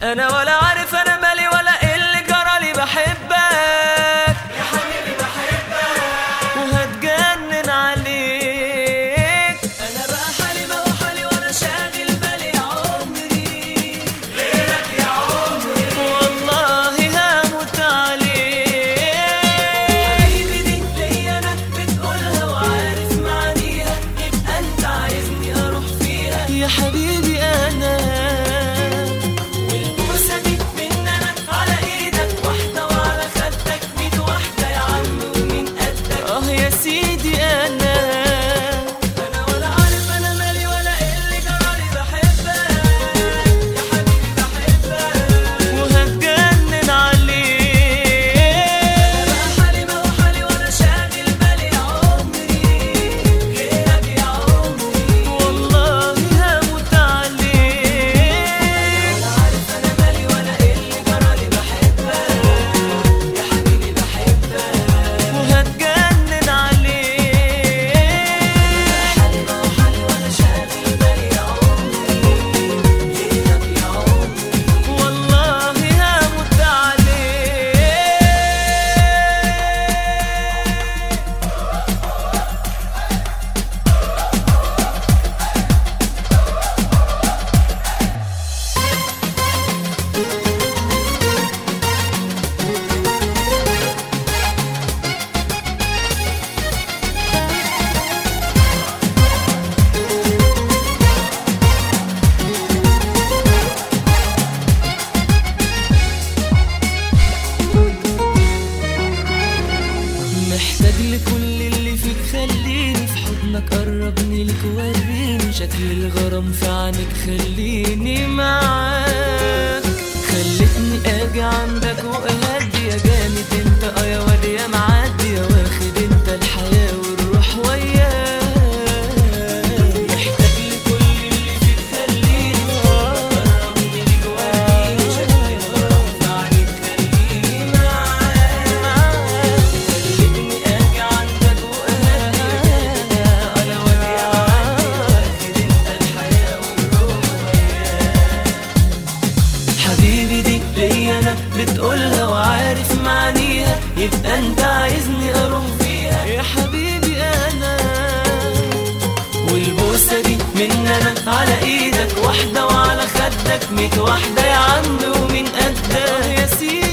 انا ولا عارف انا مالي ولا ايه اللي جرالي. بحبك يا حبيبي بحبك وهتجنن عليك. انا بقى حالي ما هو حالي وانا شاغل بالي يا عمري غيرك يا عمري والله هموت عليك. حبيبي دي ليا انا بتقولها وعارف معانيها يبقى انت عايزني اروح فيها يا حبيبي. انا محتاج لكل اللي فيك، خليني في حضنك، قربني لك وريني شكل الغرام في عينك، خليني معاك. خلتني اجي عندك واهدي يا جامد انت يا واد يا معدي يا واخد انت الحياة والروح وياك. محتاج لكل اللي فيك، خليني قربني لك وريني شكل الغرام في عينك، خليني معاك. حبيبي دي ليا انا بتقولها وعارف معانيها يبقى انت عايزني اروح فيها يا حبيبي. انا والبوسه دي من انا على ايدك، واحده وعلى خدك 100 واحده يا عم ومين قدك يا سيدي.